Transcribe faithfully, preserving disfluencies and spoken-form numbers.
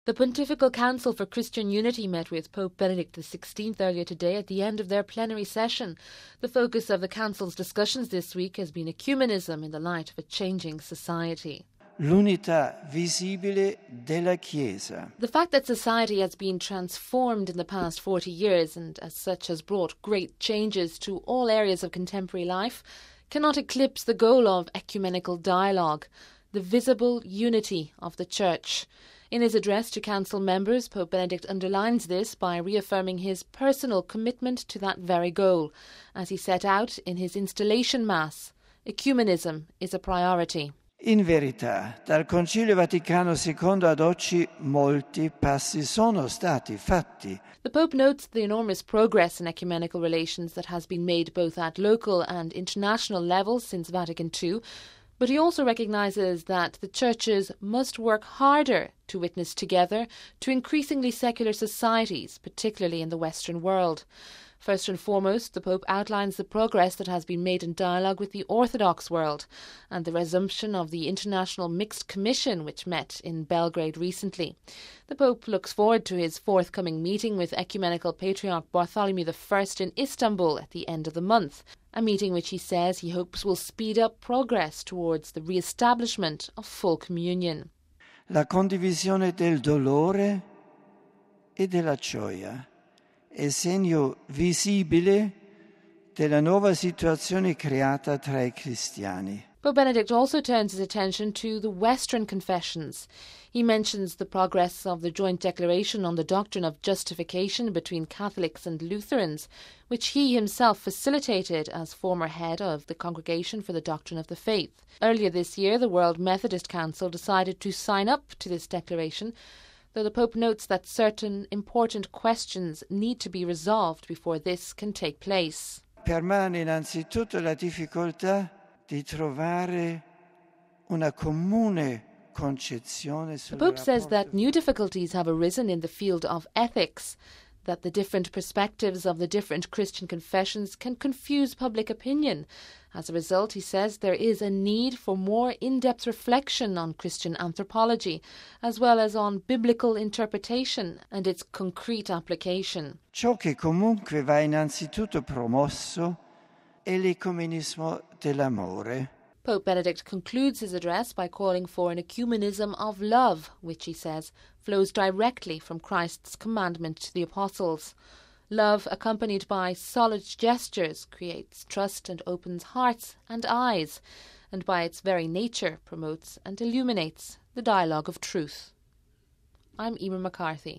The Pontifical Council for Christian Unity met with Pope Benedict the sixteenth earlier today at the end of their plenary session. The focus of the Council's discussions this week has been ecumenism in the light of a changing society. L'unità visibile della Chiesa. The fact that society has been transformed in the past forty years and as such has brought great changes to all areas of contemporary life cannot eclipse the goal of ecumenical dialogue, the visible unity of the Church. In his address to Council members, Pope Benedict underlines this by reaffirming his personal commitment to that very goal, as he set out in his installation Mass. Ecumenism is a priority. In verità, dal Concilio Vaticano secondo ad oggi molti passi sono stati fatti. The Pope notes the enormous progress in ecumenical relations that has been made both at local and international levels since Vatican Two, but he also recognises that the churches must work harder to witness together to increasingly secular societies, particularly in the Western world. First and foremost, the Pope outlines the progress that has been made in dialogue with the Orthodox world and the resumption of the International Mixed Commission, which met in Belgrade recently. The Pope looks forward to his forthcoming meeting with Ecumenical Patriarch Bartholomew the First in Istanbul at the end of the month, a meeting which he says he hopes will speed up progress towards the re-establishment of full communion. La condivisione del dolore e della gioia è segno visibile della nuova situazione creata tra i cristiani. Pope Benedict also turns his attention to the Western confessions. He mentions the progress of the joint declaration on the doctrine of justification between Catholics and Lutherans, which he himself facilitated as former head of the Congregation for the Doctrine of the Faith. Earlier this year, the World Methodist Council decided to sign up to this declaration, though the Pope notes that certain important questions need to be resolved before this can take place. Permane innanzitutto la difficoltà di trovare una comune concezione sul The Pope says that new difficulties have arisen in the field of ethics, that the different perspectives of the different Christian confessions can confuse public opinion. As a result, he says there is a need for more in-depth reflection on Christian anthropology, as well as on biblical interpretation and its concrete application. Ciò che comunque va innanzitutto promosso è l'ecumenismo dell'amore. Pope Benedict concludes his address by calling for an ecumenism of love, which, he says, flows directly from Christ's commandment to the apostles. Love, accompanied by solid gestures, creates trust and opens hearts and eyes, and by its very nature promotes and illuminates the dialogue of truth. I'm Emer McCarthy.